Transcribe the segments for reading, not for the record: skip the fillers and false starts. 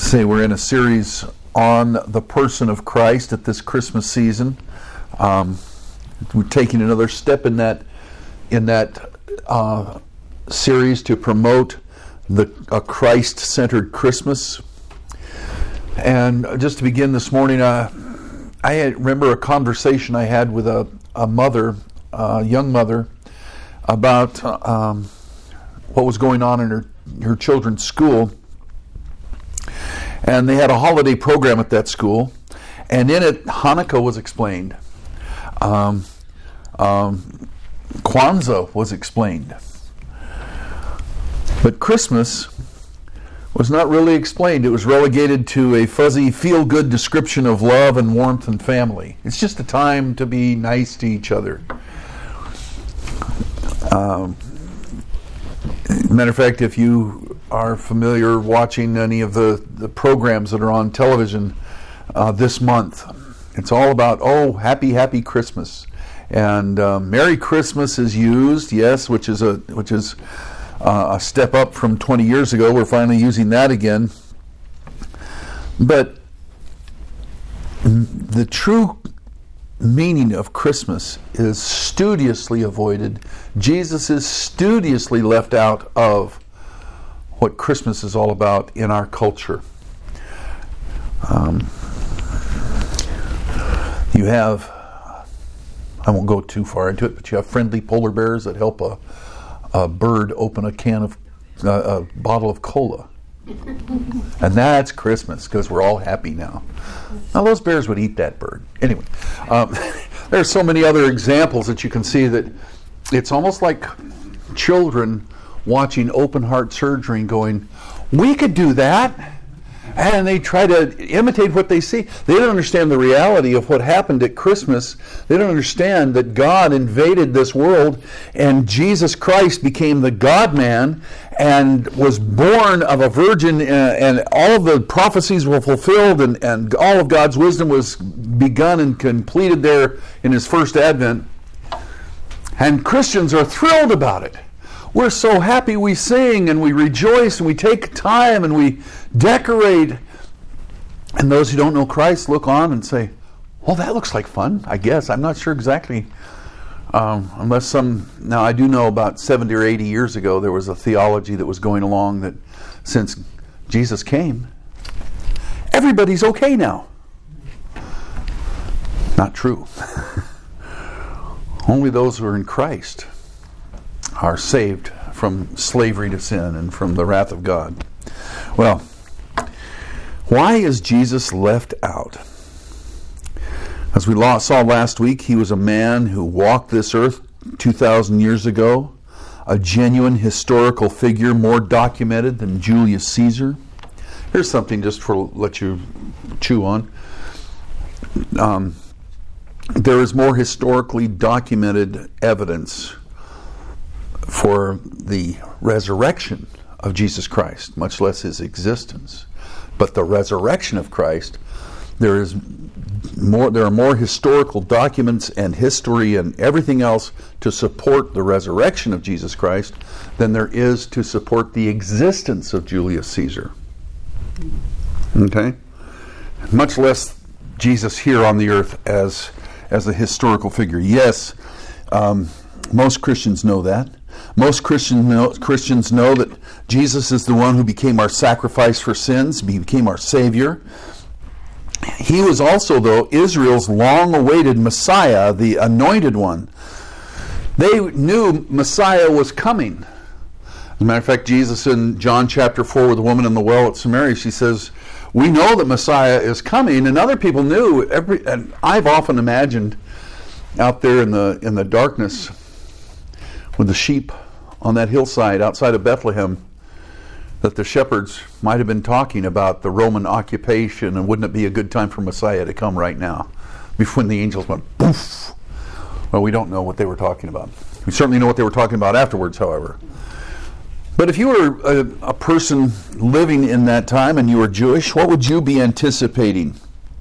Say we're in a series on the person of Christ at this Christmas season. We're taking another step in that series to promote a Christ-centered Christmas. And just to begin this morning, I remember a conversation I had with a mother, a young mother, about what was going on in her children's school. And they had a holiday program at that school, and in it, Hanukkah was explained. Kwanzaa was explained. But Christmas was not really explained. It was relegated to a fuzzy, feel-good description of love and warmth and family. It's just a time to be nice to each other. Matter of fact, if you are familiar watching any of the programs that are on television this month, it's all about, happy Christmas. And Merry Christmas is used, yes, which is a step up from 20 years ago. We're finally using that again. But the true meaning of Christmas is studiously avoided. Jesus is studiously left out of what Christmas is all about in our culture. You have, I won't go too far into it, but you have friendly polar bears that help a bird open a bottle of cola. And that's Christmas, because we're all happy now. Now those bears would eat that bird. Anyway, there are so many other examples that you can see that it's almost like children watching open heart surgery and going, we could do that. And they try to imitate what they see. They don't understand the reality of what happened at Christmas. They don't understand that God invaded this world and Jesus Christ became the God-man and was born of a virgin, and all of the prophecies were fulfilled, and all of God's wisdom was begun and completed there in his first advent. And Christians are thrilled about it. We're so happy, we sing and we rejoice and we take time and we decorate. And those who don't know Christ look on and say, well, that looks like fun, I guess. I'm not sure exactly. Now I do know about 70 or 80 years ago there was a theology that was going along that since Jesus came, everybody's okay now. Not true. Only those who are in Christ are saved from slavery to sin and from the wrath of God. Well, why is Jesus left out? As we saw last week, he was a man who walked this earth 2,000 years ago, a genuine historical figure, more documented than Julius Caesar. Here's something just to let you chew on. There is more historically documented evidence for the resurrection of Jesus Christ, much less his existence. But the resurrection of Christ, there are more historical documents and history and everything else to support the resurrection of Jesus Christ than there is to support the existence of Julius Caesar. Okay? Much less Jesus here on the earth as a historical figure. Yes, most Christians know that. Most Christians know that Jesus is the one who became our sacrifice for sins, he became our Savior. He was also, though, Israel's long-awaited Messiah, the anointed one. They knew Messiah was coming. As a matter of fact, Jesus in John chapter 4 with the woman in the well at Samaria, she says, we know that Messiah is coming, and other people knew. And I've often imagined out there in the darkness with the sheep on that hillside outside of Bethlehem, that the shepherds might have been talking about the Roman occupation and wouldn't it be a good time for Messiah to come right now? Before the angels went poof. Well, we don't know what they were talking about. We certainly know what they were talking about afterwards, however. But if you were a person living in that time and you were Jewish, what would you be anticipating?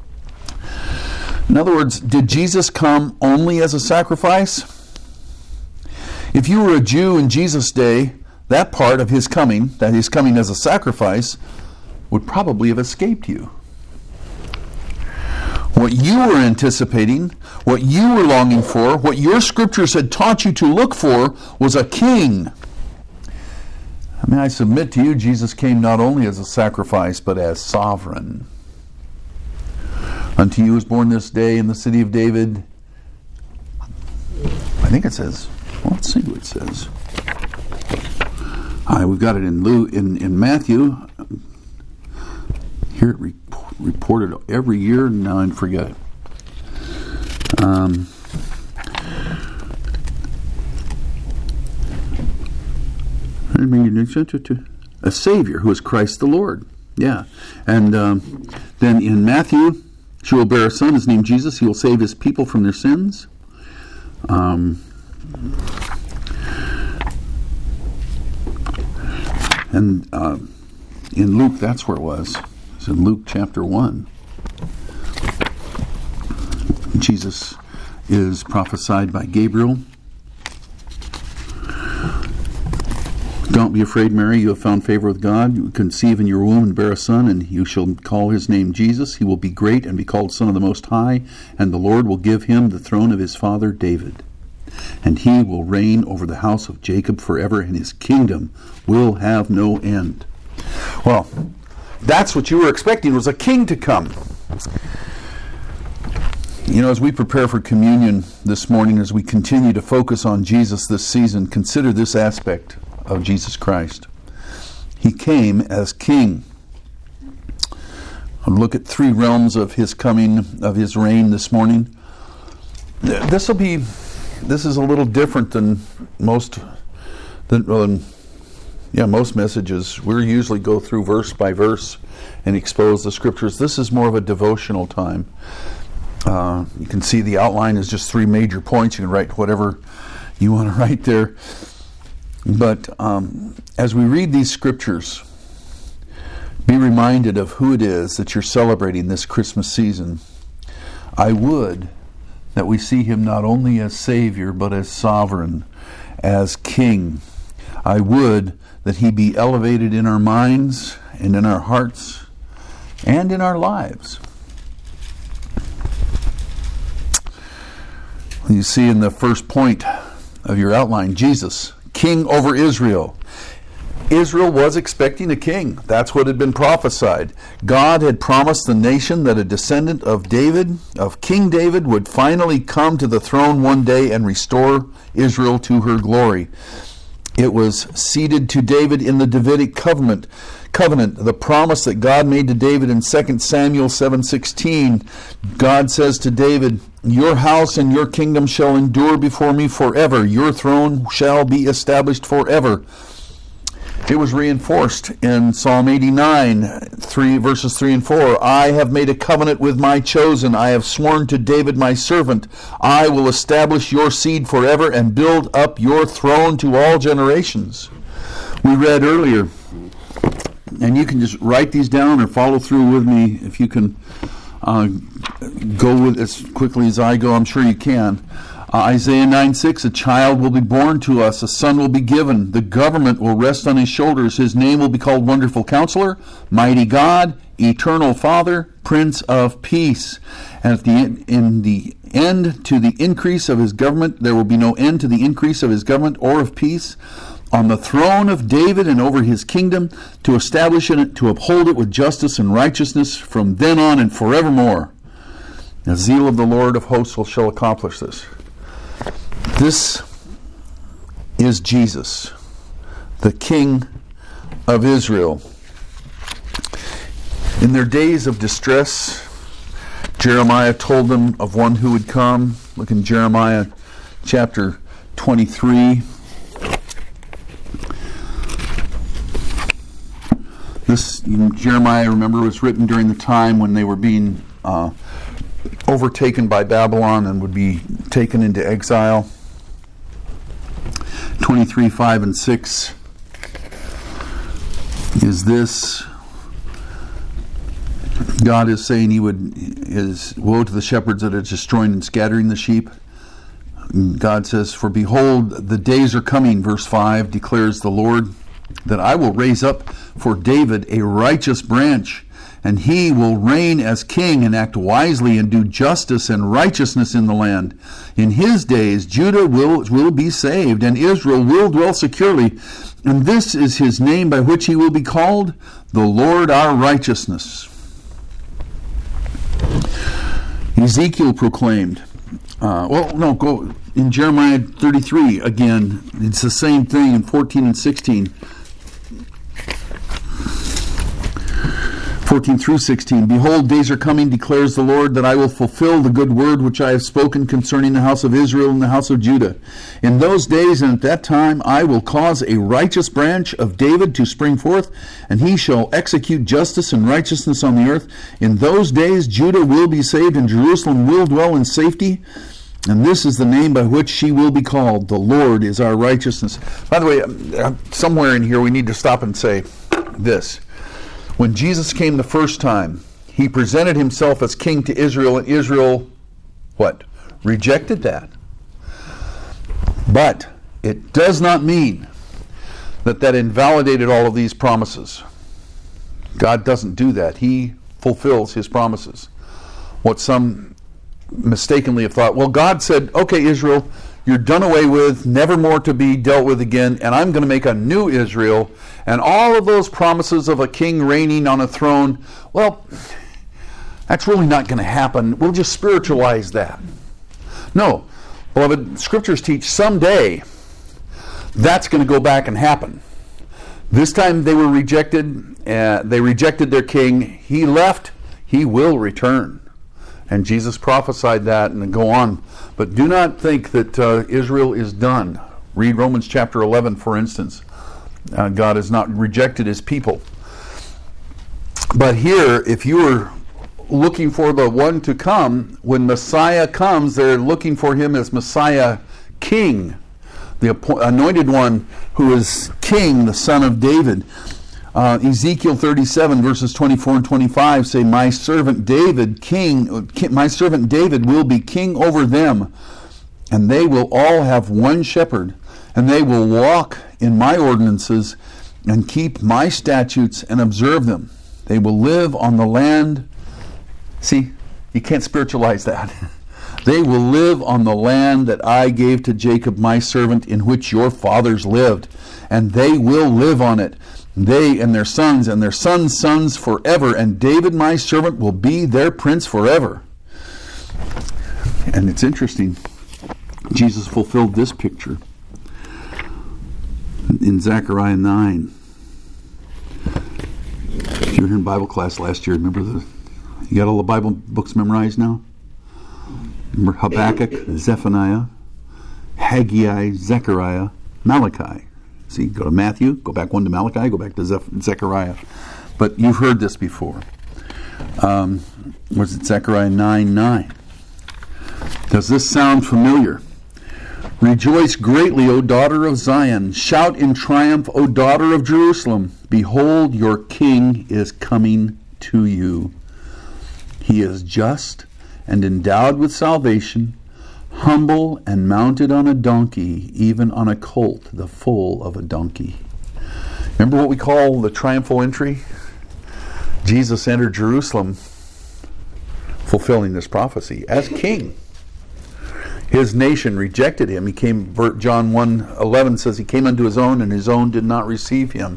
In other words, did Jesus come only as a sacrifice? If you were a Jew in Jesus' day, that part of his coming, that he's coming as a sacrifice, would probably have escaped you. What you were anticipating, what you were longing for, what your scriptures had taught you to look for was a king. I mean, I submit to you, Jesus came not only as a sacrifice, but as sovereign. Unto you is born this day in the city of David. I think it says, well, let's see what it says. We've got it in Matthew. Here it reported every year, and now I forget it. A Savior who is Christ the Lord. Yeah. And then in Matthew, she will bear a son, his name Jesus. He will save his people from their sins. And in Luke, that's where it was. It's in Luke chapter 1. Jesus is prophesied by Gabriel. Don't be afraid, Mary, you have found favor with God. You will conceive in your womb and bear a son, and you shall call his name Jesus. He will be great and be called Son of the Most High, and the Lord will give him the throne of his father David. And he will reign over the house of Jacob forever, and his kingdom will have no end. Well, that's what you were expecting, was a king to come. You know, as we prepare for communion this morning, as we continue to focus on Jesus this season, consider this aspect of Jesus Christ. He came as king. I'll look at three realms of his coming, of his reign this morning. This is a little different than most messages. We usually go through verse by verse and expose the scriptures. This is more of a devotional time. You can see the outline is just three major points. You can write whatever you want to write there. But as we read these scriptures, be reminded of who it is that you're celebrating this Christmas season. I would that we see him not only as Savior, but as sovereign, as King. I would that he be elevated in our minds and in our hearts and in our lives. You see in the first point of your outline, Jesus, King over Israel. Israel was expecting a king. That's what had been prophesied. God had promised the nation that a descendant of David, of King David, would finally come to the throne one day and restore Israel to her glory. It was ceded to David in the Davidic covenant, the promise that God made to David in 2 Samuel 7:16. God says to David, "Your house and your kingdom shall endure before me forever. Your throne shall be established forever." It was reinforced in Psalm 89, verses 3 and 4. "I have made a covenant with my chosen. I have sworn to David my servant. I will establish your seed forever and build up your throne to all generations." We read earlier, and you can just write these down or follow through with me if you can go with as quickly as I go. I'm sure you can. Isaiah 9:6, "A child will be born to us, a son will be given. The government will rest on his shoulders. His name will be called Wonderful Counselor, Mighty God, Eternal Father, Prince of Peace." And in the end to the increase of his government, there will be no end to the increase of his government or of peace. On the throne of David and over his kingdom, to establish it, to uphold it with justice and righteousness from then on and forevermore. The zeal of the Lord of hosts shall accomplish this. This is Jesus, the King of Israel. In their days of distress, Jeremiah told them of one who would come. Look in Jeremiah chapter 23. This, Jeremiah, remember, was written during the time when they were being overtaken by Babylon and would be taken into exile. 23, 5 and 6 is this. God is saying woe to the shepherds that are destroying and scattering the sheep. God says, "For behold, the days are coming," verse 5, declares the Lord that I will raise up for David a righteous branch, and he will reign as king and act wisely and do justice and righteousness in the land. In his days Judah will be saved, and Israel will dwell securely. And this is his name by which he will be called, the Lord our righteousness. Ezekiel proclaimed, go in Jeremiah 33 again. It's the same thing in 14 and 16. 14 through 16. Behold, days are coming, declares the Lord, that I will fulfill the good word which I have spoken concerning the house of Israel and the house of Judah. In those days and at that time I will cause a righteous branch of David to spring forth, and he shall execute justice and righteousness on the earth. In those days Judah will be saved, and Jerusalem will dwell in safety. And this is the name by which she will be called. The Lord is our righteousness. By the way, somewhere in here we need to stop and say this. When Jesus came the first time, he presented himself as king to Israel, and Israel, what? Rejected that. But it does not mean that invalidated all of these promises. God doesn't do that. He fulfills his promises. What some mistakenly have thought, well, God said, okay, Israel, you're done away with, never more to be dealt with again, and I'm going to make a new Israel, and all of those promises of a king reigning on a throne, well, that's really not going to happen. We'll just spiritualize that. No, beloved, scriptures teach someday that's going to go back and happen. This time they were rejected. They rejected their king. He left. He will return. And Jesus prophesied that, and go on. But do not think that Israel is done. Read Romans chapter 11, for instance. God has not rejected his people. But here, if you are looking for the one to come, when Messiah comes, they're looking for him as Messiah King, the anointed one who is King, the son of David. Ezekiel 37 verses 24 and 25 say, my servant David will be king over them, and they will all have one shepherd, and they will walk in my ordinances and keep my statutes and observe them. They will live on the land. See, you can't spiritualize that. They will live on the land that I gave to Jacob my servant, in which your fathers lived, and they will live on it, they and their sons' sons forever, and David my servant will be their prince forever. And it's interesting, Jesus fulfilled this picture in Zechariah 9. If you were in Bible class last year, remember you got all the Bible books memorized now? Remember Habakkuk, Zephaniah, Haggai, Zechariah, Malachi. See, go to Matthew, go back one to Malachi, go back to Zechariah. But you've heard this before. Was it Zechariah 9:9? Does this sound familiar? Rejoice greatly, O daughter of Zion. Shout in triumph, O daughter of Jerusalem. Behold, your king is coming to you. He is just and endowed with salvation, humble and mounted on a donkey, even on a colt, the foal of a donkey. Remember what we call the triumphal entry? Jesus entered Jerusalem fulfilling this prophecy as king. His nation rejected him. He came, John 1:11 says, he came unto his own, and his own did not receive him.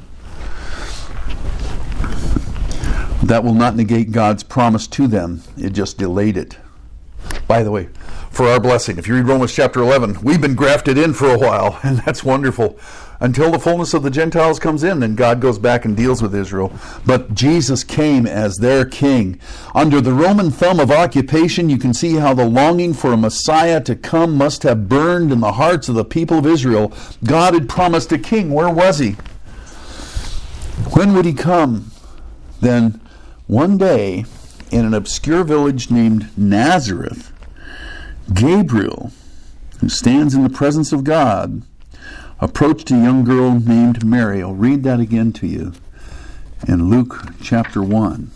That will not negate God's promise to them. It just delayed it. By the way, for our blessing, if you read Romans chapter 11, we've been grafted in for a while, and that's wonderful. Until the fullness of the Gentiles comes in, then God goes back and deals with Israel. But Jesus came as their king. Under the Roman thumb of occupation, you can see how the longing for a Messiah to come must have burned in the hearts of the people of Israel. God had promised a king. Where was he? When would he come? Then, one day, in an obscure village named Nazareth, Gabriel, who stands in the presence of God, approached a young girl named Mary. I'll read that again to you in Luke chapter 1.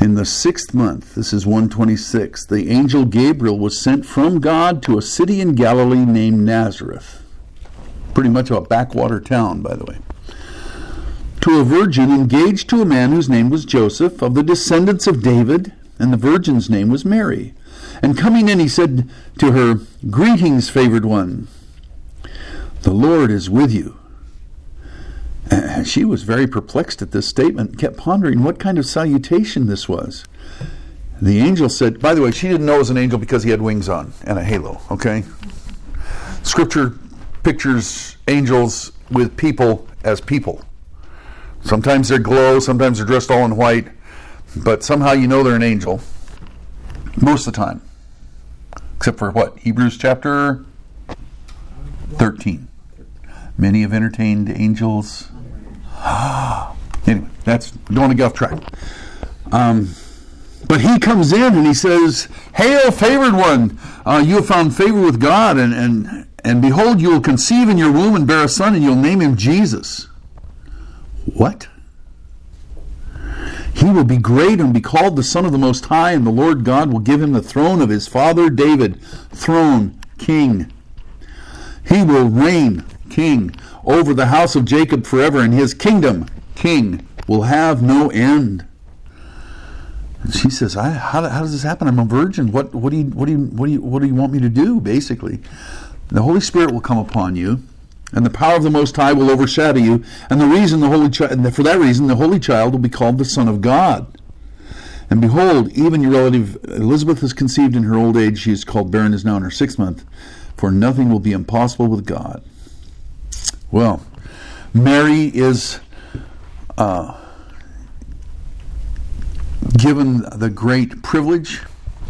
In the 6th month, this is 126, the angel Gabriel was sent from God to a city in Galilee named Nazareth. Pretty much a backwater town, by the way. To a virgin engaged to a man whose name was Joseph, of the descendants of David, and the virgin's name was Mary. And coming in, he said to her, "Greetings, favored one. The Lord is with you." And she was very perplexed at this statement, kept pondering what kind of salutation this was. The angel said, by the way, she didn't know it was an angel because he had wings on and a halo, okay? Scripture pictures angels with people as people. Sometimes they glow, sometimes they're dressed all in white, but somehow you know they're an angel. Most of the time. Except for what? Hebrews chapter 13. Many have entertained angels. Anyway, that's going to get off track. But he comes in and he says, "Hail, favored one! You have found favor with God, and behold, you will conceive in your womb and bear a son, and you'll name him Jesus." What? "He will be great and be called the Son of the Most High, and the Lord God will give him the throne of his father David." Throne, king. "He will reign, king, over the house of Jacob forever, and his kingdom, king, will have no end." And she says, how does this happen? I'm a virgin. What do you want me to do, basically? "The Holy Spirit will come upon you, and the power of the Most High will overshadow you, and for that reason the Holy Child will be called the Son of God. And behold, even your relative Elizabeth is conceived in her old age. She is called barren, is now in her 6th month, for nothing will be impossible with God." Well, Mary is given the great privilege.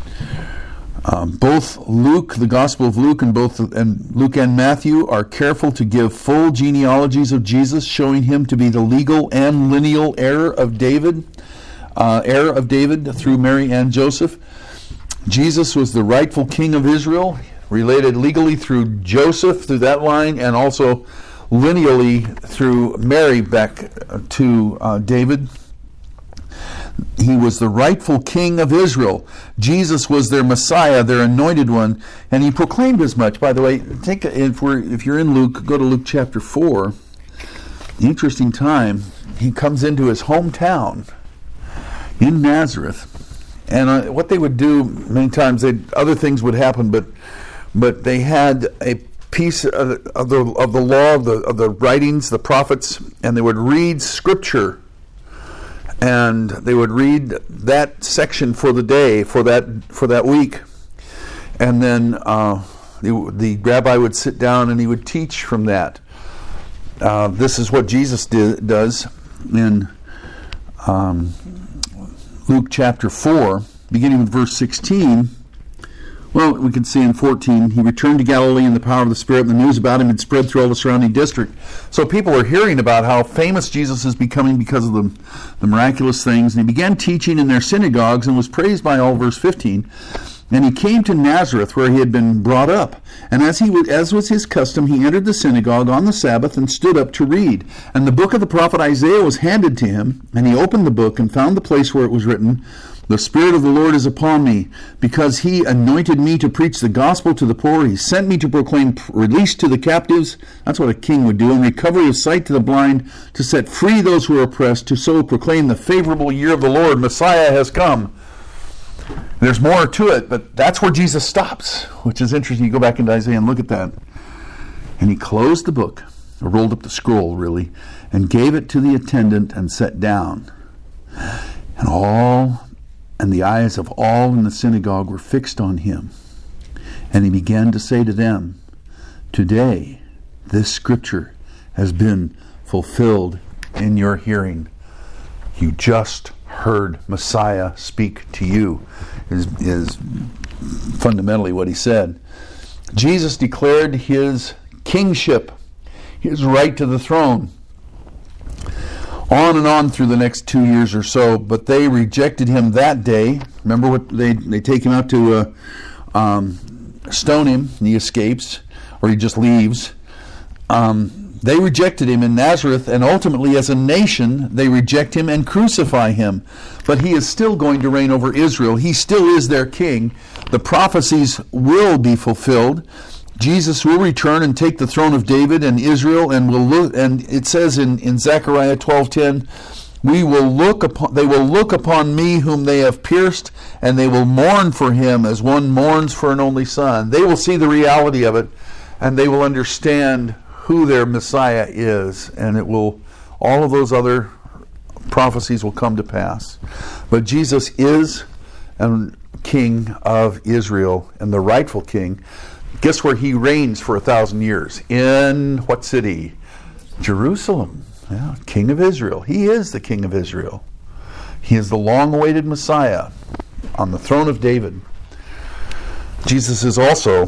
Both Luke, the Gospel of Luke, and Luke and Matthew are careful to give full genealogies of Jesus, showing him to be the legal and lineal heir of David through Mary and Joseph. Jesus was the rightful king of Israel, related legally through Joseph, through that line, and also lineally through Mary back to David. He was the rightful king of Israel. Jesus was their Messiah, their anointed one, and he proclaimed as much. By the way, if you're in Luke, go to Luke chapter 4. Interesting time. He comes into his hometown in Nazareth, and what they would do many times, other things would happen, but they had a piece of the law, of the writings, the prophets, and they would read Scripture. And they would read that section for the day, for that week, and then the rabbi would sit down and he would teach from that. This is what Jesus does in Luke chapter 4, beginning with verse 16. Well, we can see in 14, he returned to Galilee in the power of the Spirit, and the news about him had spread through all the surrounding district. So people were hearing about how famous Jesus is becoming because of the miraculous things. And he began teaching in their synagogues and was praised by all, verse 15. And he came to Nazareth, where he had been brought up. And as was his custom, he entered the synagogue on the Sabbath and stood up to read. And the book of the prophet Isaiah was handed to him, and he opened the book and found the place where it was written, "The Spirit of the Lord is upon me, because he anointed me to preach the gospel to the poor. He sent me to proclaim release to the captives," that's what a king would do, "and recovery of sight to the blind, to set free those who are oppressed, to so proclaim the favorable year of the Lord." Messiah has come. There's more to it, but that's where Jesus stops, which is interesting. You go back into Isaiah and look at that. "And he closed the book," or rolled up the scroll, really, "and gave it to the attendant and sat down. And the eyes of all in the synagogue were fixed on him. And he began to say to them, 'Today this scripture has been fulfilled in your hearing.'" You just heard Messiah speak to you, is fundamentally what he said. Jesus declared his kingship, his right to the throne. On and on through the next 2 years or so, but they rejected him that day. Remember what they take him out to stone him, and he escapes, or he just leaves. They rejected him in Nazareth, and ultimately as a nation, they reject him and crucify him. But he is still going to reign over Israel. He still is their king. The prophecies will be fulfilled. Jesus will return and take the throne of David and Israel, and will look. And it says in Zechariah 12:10, they will look upon me whom they have pierced, and they will mourn for him as one mourns for an only son. They will see the reality of it, and they will understand who their Messiah is, and all of those other prophecies will come to pass. But Jesus is a king of Israel, and the rightful king. Guess where he reigns for 1,000 years? In what city? Jerusalem. Yeah, King of Israel. He is the King of Israel. He is the long-awaited Messiah on the throne of David. Jesus is also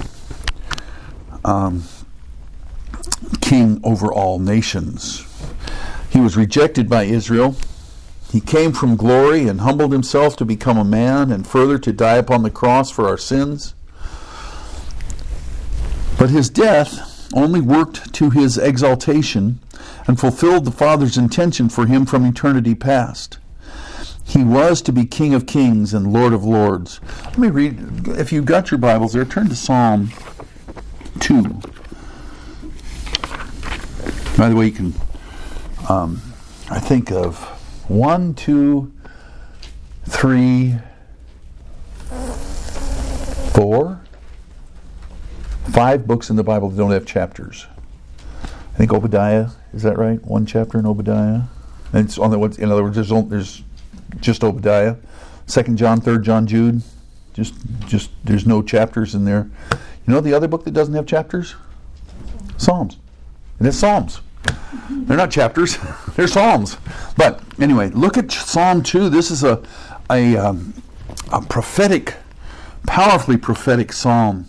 king over all nations. He was rejected by Israel. He came from glory and humbled himself to become a man, and further to die upon the cross for our sins. But his death only worked to his exaltation and fulfilled the Father's intention for him from eternity past. He was to be King of Kings and Lord of Lords. Let me read, if you've got your Bibles there, turn to Psalm 2. By the way, you can, I think of 1, 2, 3, 4, 5 books in the Bible that don't have chapters. I think Obadiah, is that right? 1 chapter in Obadiah. And it's on the, in other words, there's just Obadiah. 2 John, 3 John, Jude. Just there's no chapters in there. You know the other book that doesn't have chapters? Psalms. And it's Psalms. They're not chapters. They're Psalms. But anyway, look at Psalm 2. This is a prophetic, powerfully prophetic psalm.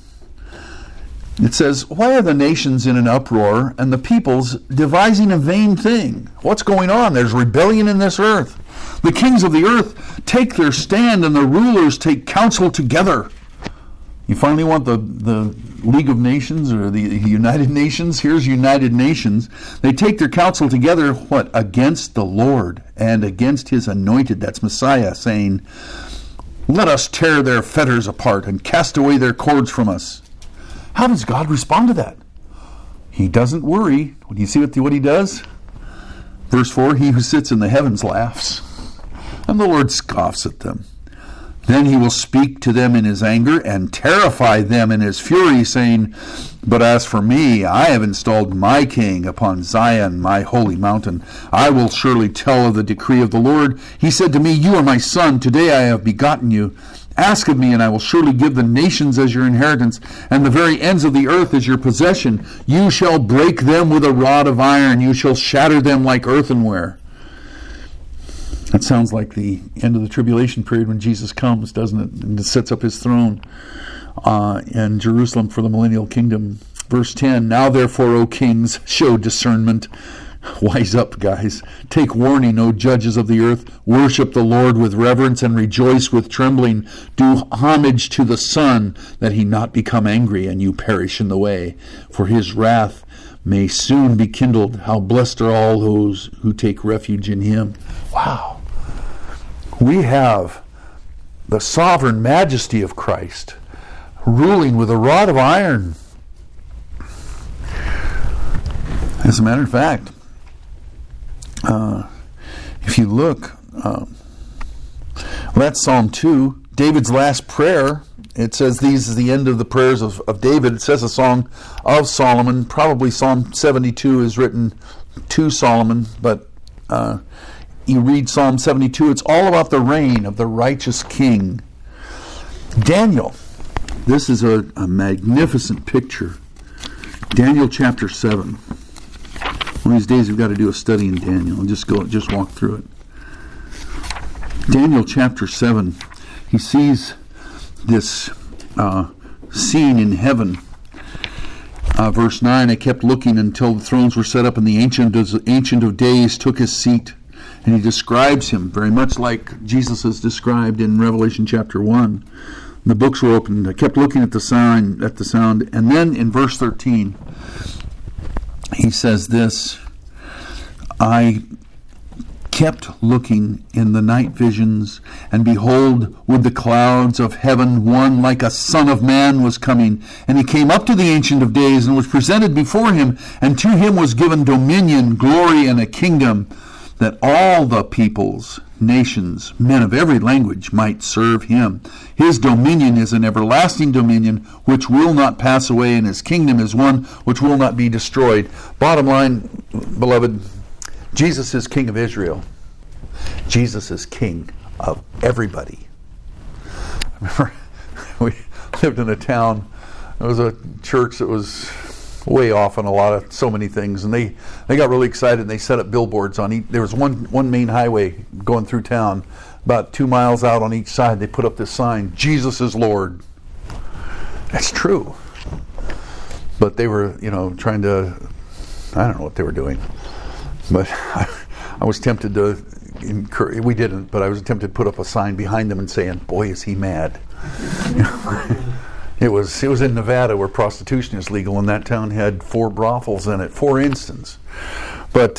It says, "Why are the nations in an uproar and the peoples devising a vain thing?" What's going on? There's rebellion in this earth. "The kings of the earth take their stand, and the rulers take counsel together." You finally want the League of Nations or the United Nations? Here's United Nations. They take their counsel together, what? Against the Lord and against his anointed, that's Messiah, saying, "Let us tear their fetters apart and cast away their cords from us." How does God respond to that? He doesn't worry. When you see what he does? Verse 4, "He who sits in the heavens laughs, and the Lord scoffs at them. Then he will speak to them in his anger and terrify them in his fury, saying, But as for me, I have installed my king upon Zion, my holy mountain. I will surely tell of the decree of the Lord. He said to me, You are my son. Today I have begotten you. Ask of me, and I will surely give the nations as your inheritance, and the very ends of the earth as your possession. You shall break them with a rod of iron. You shall shatter them like earthenware." That sounds like the end of the tribulation period when Jesus comes, doesn't it? And sets up his throne in Jerusalem for the millennial kingdom. Verse 10, "Now therefore, O kings, show discernment." Wise up, guys. "Take warning, O judges of the earth. Worship the Lord with reverence and rejoice with trembling. Do homage to the Son, that he not become angry and you perish in the way. For his wrath may soon be kindled. How blessed are all those who take refuge in him." Wow. We have the sovereign majesty of Christ ruling with a rod of iron. As a matter of fact, if you look, that's Psalm 2, David's last prayer. It says these is the end of the prayers of David. It says a song of Solomon. Probably Psalm 72 is written to Solomon, but you read Psalm 72, it's all about the reign of the righteous king. Daniel, this is a magnificent picture. Daniel chapter 7. One of these days we've got to do a study in Daniel and just walk through it. Daniel chapter 7, he sees this scene in heaven. Verse 9, "I kept looking until the thrones were set up and the Ancient of Days took his seat." And he describes him very much like Jesus is described in Revelation chapter 1. The books were opened. I kept looking at the sound, and then in verse 13, he says this, I kept looking in the night visions, and behold, with the clouds of heaven, one like a son of man was coming. And he came up to the Ancient of Days, and was presented before him, and to him was given dominion, glory, and a kingdom, that all the peoples, nations, men of every language might serve him. His dominion is an everlasting dominion which will not pass away, and his kingdom is one which will not be destroyed. Bottom line, beloved, Jesus is King of Israel. Jesus is King of everybody. I remember we lived in a town, there was a church that was way off on so many things, and they got really excited, and they set up billboards on each. There was one main highway going through town, about 2 miles out on each side. They put up this sign, Jesus is Lord. That's true. But they were, trying to, I don't know what they were doing. But I was tempted to encourage, we didn't, but I was tempted to put up a sign behind them and saying, boy, is he mad. It was in Nevada where prostitution is legal, and that town had 4 brothels in it, for instance. But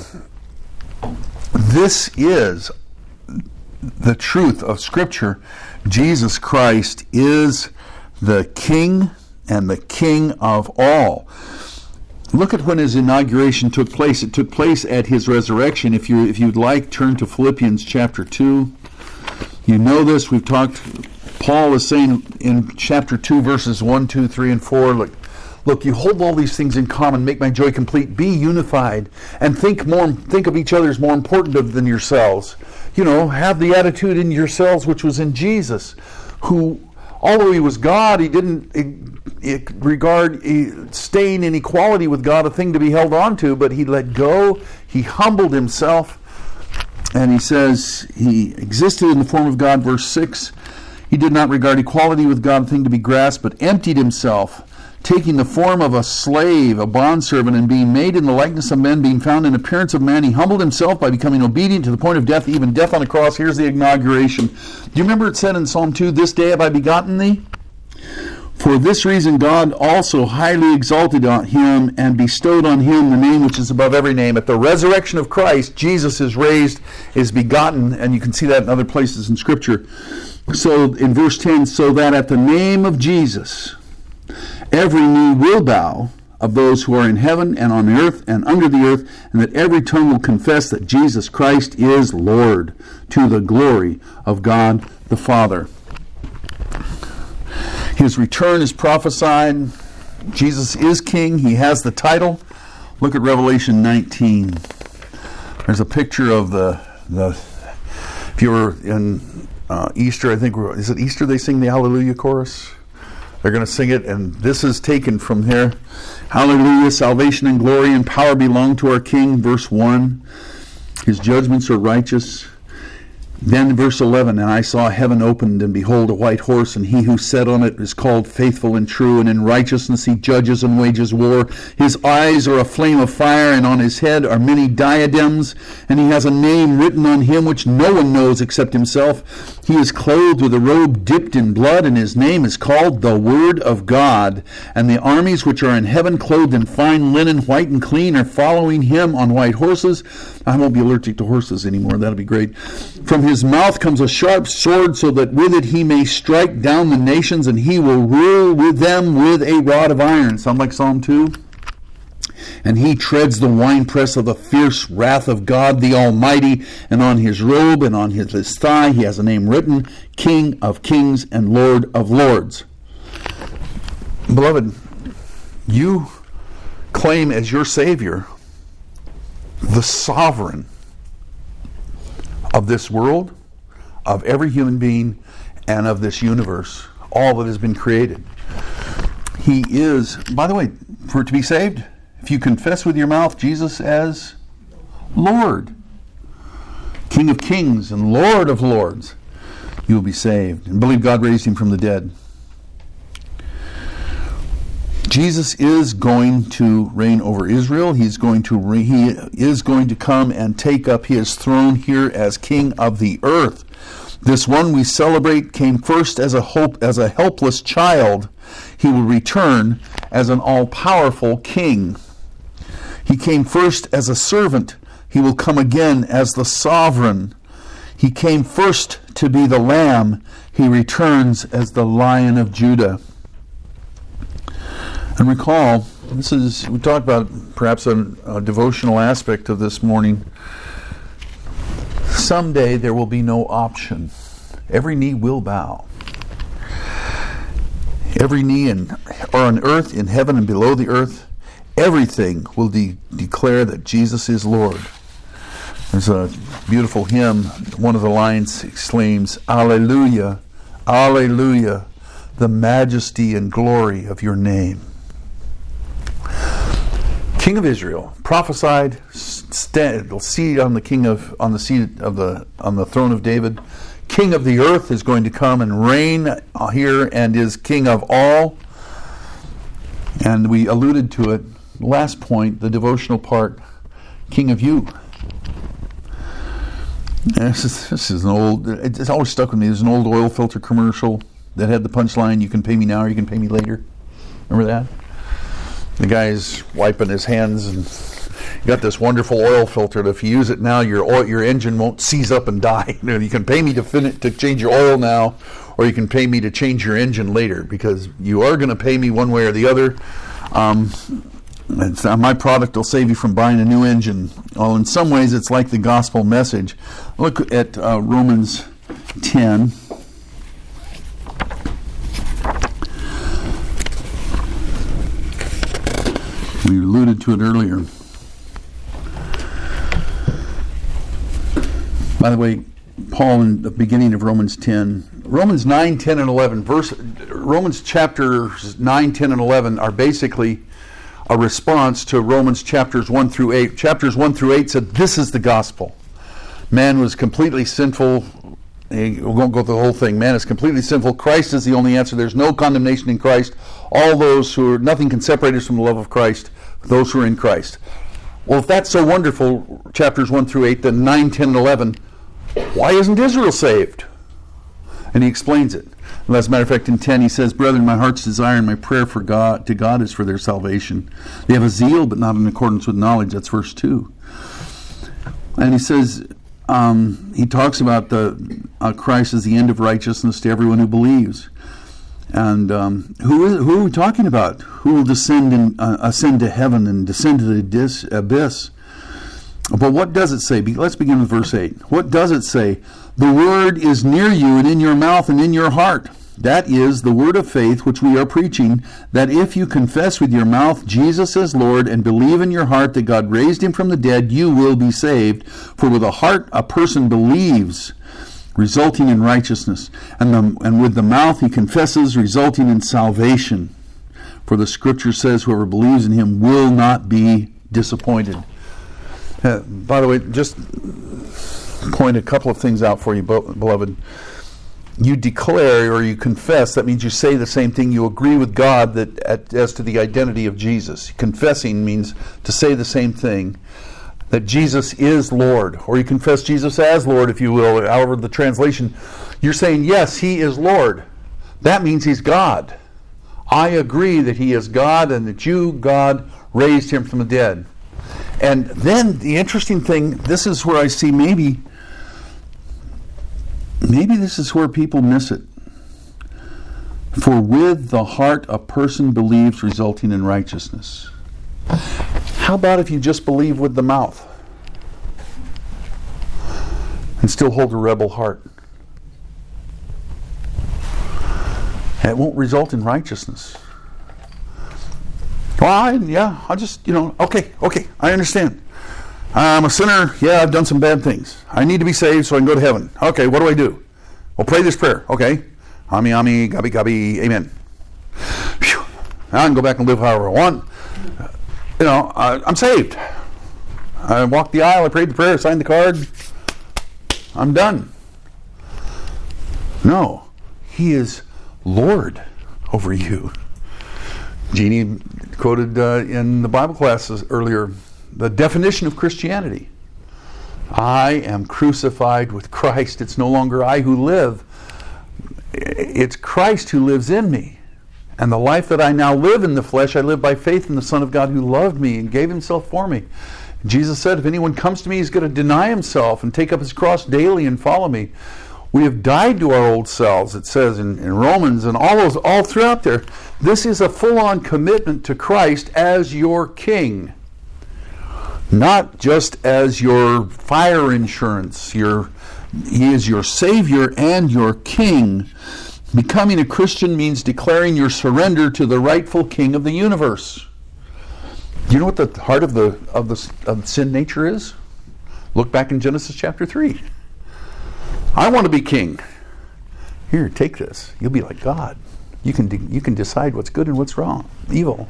this is the truth of Scripture. Jesus Christ is the King and the King of all. Look at when his inauguration took place. It took place at his resurrection. If you'd like, turn to Philippians chapter 2. You know this. We've talked. Paul is saying in chapter 2, verses 1, 2, 3, and 4, look, you hold all these things in common, make my joy complete, be unified, and think of each other as more important than yourselves. Have the attitude in yourselves which was in Jesus, who, although he was God, he didn't regard staying in equality with God a thing to be held on to, but he let go, he humbled himself, and he says he existed in the form of God, verse 6, he did not regard equality with God a thing to be grasped, but emptied himself, taking the form of a slave, a bondservant, and being made in the likeness of men, being found in appearance of man, he humbled himself by becoming obedient to the point of death, even death on the cross. Here's the inauguration. Do you remember it said in Psalm 2, this day have I begotten thee? For this reason God also highly exalted him and bestowed on him the name which is above every name. At the resurrection of Christ, Jesus is raised, is begotten, and you can see that in other places in Scripture. So in verse 10, so that at the name of Jesus every knee will bow, of those who are in heaven and on the earth and under the earth, and that every tongue will confess that Jesus Christ is Lord, to the glory of God the Father. His return is prophesied. Jesus is King. He has the title. Look at Revelation 19. There's a picture of the if you were in Easter, I think, is it Easter they sing the Hallelujah chorus? They're going to sing it, and this is taken from here. Hallelujah, salvation and glory and power belong to our King, verse 1. His judgments are righteous. Then verse 11, and I saw heaven opened, and behold, a white horse, and he who sat on it is called Faithful and True, and in righteousness he judges and wages war. His eyes are a flame of fire, and on his head are many diadems, and he has a name written on him which no one knows except himself. He is clothed with a robe dipped in blood, and his name is called the Word of God. And the armies which are in heaven, clothed in fine linen, white and clean, are following him on white horses. I won't be allergic to horses anymore. That'll be great. From his mouth comes a sharp sword, so that with it he may strike down the nations, and he will rule with them with a rod of iron. Sound like Psalm 2? And he treads the winepress of the fierce wrath of God the Almighty, and on his robe and on his thigh he has a name written, King of Kings and Lord of Lords. Beloved, you claim as your Savior the sovereign of this world, of every human being, and of this universe, all that has been created. He is, by the way, for to be saved, if you confess with your mouth Jesus as Lord, King of Kings and Lord of Lords, you will be saved, and believe God raised him from the dead. Jesus is going to reign over Israel. He is going to come and take up his throne here as King of the earth. This one we celebrate came first as a helpless child. He will return as an all-powerful king. He came first as a servant. He will come again as the sovereign. He came first to be the Lamb. He returns as the Lion of Judah. And recall, we talked about perhaps a devotional aspect of this morning. Someday there will be no option. Every knee will bow. Every knee on earth, in heaven, and below the earth, everything will declare that Jesus is Lord. There's a beautiful hymn. One of the lines exclaims, "Alleluia, Alleluia, the majesty and glory of your name." King of Israel, prophesied, seated on the throne of David. King of the earth is going to come and reign here and is king of all. And we alluded to it. Last point, the devotional part, king of you. And this is an old, it's always stuck with me. There's an old oil filter commercial that had the punchline, "You can pay me now or you can pay me later." Remember that? The guy's wiping his hands and you got this wonderful oil filter that if you use it now, your engine won't seize up and die. You can pay me to change your oil now, or you can pay me to change your engine later, because you are going to pay me one way or the other. My product will save you from buying a new engine. Well, in some ways, it's like the gospel message. Look at Romans 10. We alluded to it earlier. By the way, Paul in the beginning of Romans 10, Romans 9, 10, and 11, Romans chapters 9, 10, and 11 are basically a response to Romans chapters 1 through 8. Chapters 1 through 8 said, this is the gospel. Man was completely sinful. We won't go through the whole thing. Man is completely sinful. Christ is the only answer. There's no condemnation in Christ. All those nothing can separate us from the love of Christ, those who are in Christ. Well, if that's so wonderful, chapters 1 through 8, then 9, 10, and 11, why isn't Israel saved? And he explains it. And as a matter of fact, in 10 he says, "Brethren, my heart's desire and my prayer to God is for their salvation. They have a zeal, but not in accordance with knowledge." That's verse 2. And he says, he talks about Christ as the end of righteousness to everyone who believes. And who are we talking about? Who will ascend to heaven and descend to the abyss? But what does it say? Let's begin with verse 8. What does it say? "The word is near you and in your mouth and in your heart. That is the word of faith which we are preaching, that if you confess with your mouth Jesus as Lord and believe in your heart that God raised him from the dead, you will be saved. For with the heart a person believes, resulting in righteousness, and with the mouth he confesses, resulting in salvation. For the scripture says, whoever believes in him will not be disappointed." By the way, just point a couple of things out for you, beloved. You declare or you confess, that means you say the same thing. You agree with God as to the identity of Jesus. Confessing means to say the same thing, that Jesus is Lord, or you confess Jesus as Lord, if you will, however the translation. You're saying, yes, he is Lord. That means he's God. I agree that he is God and that God raised him from the dead. And then the interesting thing, this is where I see maybe this is where people miss it. For with the heart a person believes, resulting in righteousness. How about if you just believe with the mouth and still hold a rebel heart? It won't result in righteousness. Well, I just, okay, I understand. I'm a sinner. Yeah, I've done some bad things. I need to be saved so I can go to heaven. Okay, what do I do? Well, pray this prayer. Okay. Ami, ami, gabi, gabi, amen. Phew. Now I can go back and live however I want. I'm saved. I walked the aisle, I prayed the prayer, signed the card. I'm done. No. He is Lord over you. Jeannie quoted in the Bible classes earlier the definition of Christianity. I am crucified with Christ. It's no longer I who live. It's Christ who lives in me. And the life that I now live in the flesh, I live by faith in the Son of God who loved me and gave himself for me. Jesus said, if anyone comes to me, he's going to deny himself and take up his cross daily and follow me. We have died to our old selves, it says in Romans, and all throughout there. This is a full-on commitment to Christ as your King. Not just as your fire insurance. He is your Savior and your King. Becoming a Christian means declaring your surrender to the rightful King of the universe. Do you know what the heart of sin nature is? Look back in Genesis chapter 3. I want to be king. Here, take this. You'll be like God. You can decide what's good and what's wrong, evil.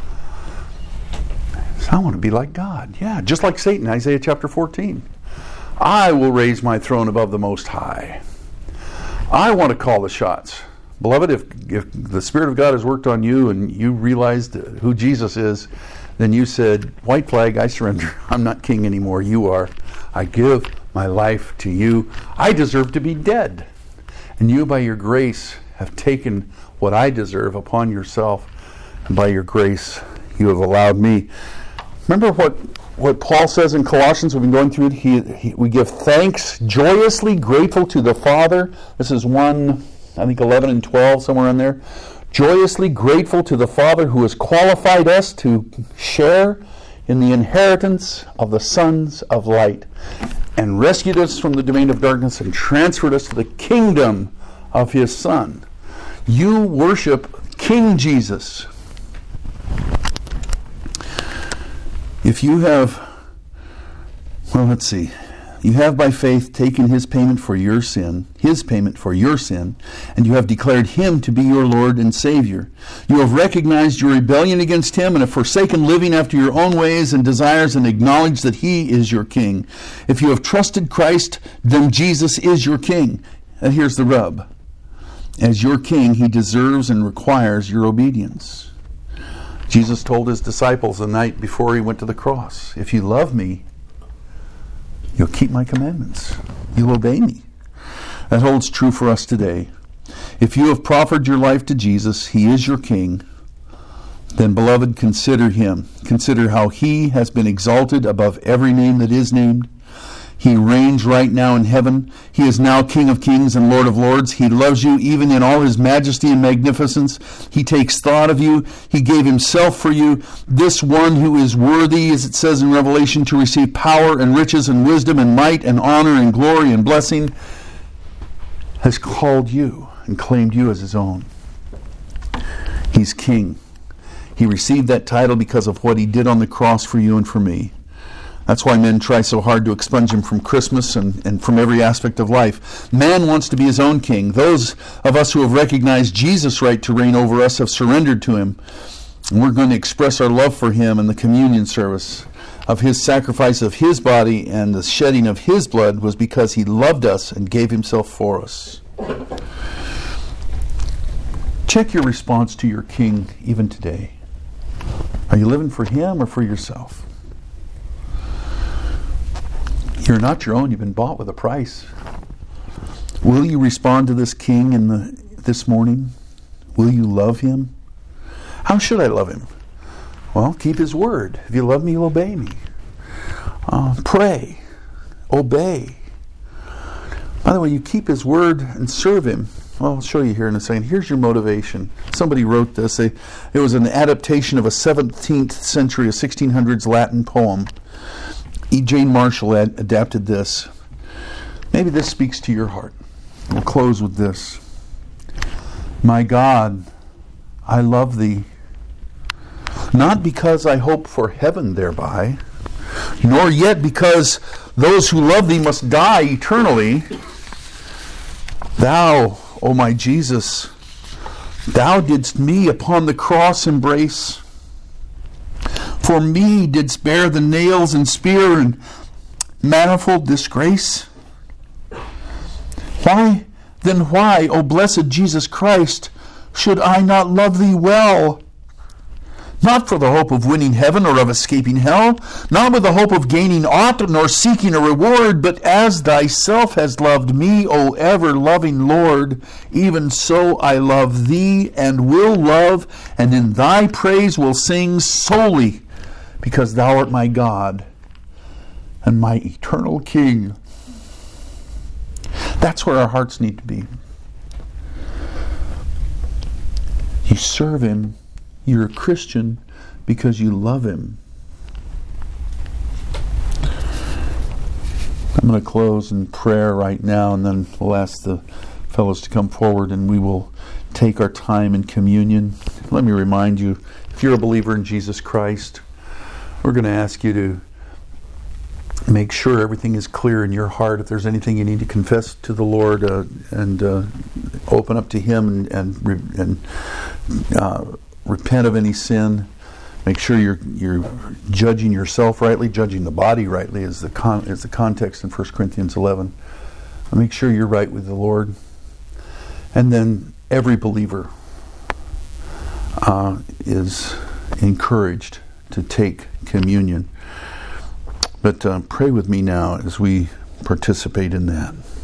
So I want to be like God. Yeah, just like Satan, Isaiah chapter 14. I will raise my throne above the Most High. I want to call the shots. Beloved, if the Spirit of God has worked on you and you realized who Jesus is, then you said, white flag, I surrender. I'm not king anymore. You are. I give my life to you. I deserve to be dead. And you, by your grace, have taken what I deserve upon yourself. And by your grace, you have allowed me. Remember what Paul says in Colossians? We've been going through it. We give thanks, joyously grateful to the Father. This is 11 and 12, somewhere in there. Joyously grateful to the Father who has qualified us to share in the inheritance of the sons of light and rescued us from the domain of darkness and transferred us to the kingdom of his Son. You worship King Jesus. If you have, you have by faith taken his payment for your sin, and you have declared him to be your Lord and Savior. You have recognized your rebellion against him and have forsaken living after your own ways and desires and acknowledged that he is your King. If you have trusted Christ, then Jesus is your King. And here's the rub. As your King, he deserves and requires your obedience. Jesus told his disciples the night before he went to the cross, if you love me, you'll keep my commandments. You'll obey me. That holds true for us today. If you have proffered your life to Jesus, he is your King, then, beloved, consider him. Consider how he has been exalted above every name that is named. He reigns right now in heaven. He is now King of kings and Lord of lords. He loves you even in all his majesty and magnificence. He takes thought of you. He gave himself for you. This one who is worthy, as it says in Revelation, to receive power and riches and wisdom and might and honor and glory and blessing, has called you and claimed you as his own. He's King. He received that title because of what he did on the cross for you and for me. That's why men try so hard to expunge him from Christmas and from every aspect of life. Man wants to be his own king. Those of us who have recognized Jesus' right to reign over us have surrendered to him. And we're going to express our love for him in the communion service. Of his sacrifice of his body and the shedding of his blood was because he loved us and gave himself for us. Check your response to your King even today. Are you living for him or for yourself? You're not your own. You've been bought with a price. Will you respond to this King this morning? Will you love him? How should I love him? Well, keep his word. If you love me, you'll obey me. Pray. Obey. By the way, you keep his word and serve him. Well, I'll show you here in a second. Here's your motivation. Somebody wrote this. It was an adaptation of a 17th century, a 1600s Latin poem. E. Jane Marshall adapted this. Maybe this speaks to your heart. We'll close with this. My God, I love thee, not because I hope for heaven thereby, nor yet because those who love thee must die eternally. Thou, O my Jesus, thou didst me upon the cross embrace. For me didst bear the nails and spear and manifold disgrace. Why, O blessed Jesus Christ, should I not love thee well? not for the hope of winning heaven or of escaping hell, not with the hope of gaining aught nor seeking a reward, but as thyself hast loved me, O ever-loving Lord, even so I love thee and will love, and in thy praise will sing solely because thou art my God and my eternal King. That's where our hearts need to be. You serve Him. You're a Christian because you love Him. I'm going to close in prayer right now, and then we'll ask the fellows to come forward and we will take our time in communion. Let me remind you, if you're a believer in Jesus Christ, we're going to ask you to make sure everything is clear in your heart. If there's anything you need to confess to the Lord and open up to Him and repent of any sin. Make sure you're judging yourself rightly, judging the body rightly, is the context in 1 Corinthians 11. Make sure you're right with the Lord. And then every believer is encouraged to take communion. But pray with me now as we participate in that.